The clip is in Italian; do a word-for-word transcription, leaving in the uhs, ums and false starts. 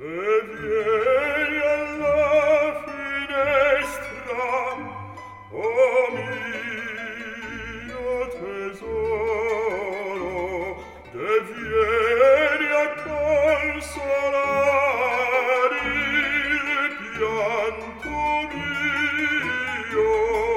vieni alla finestra, o mio tesoro, e vieni a consolare il pianto mio.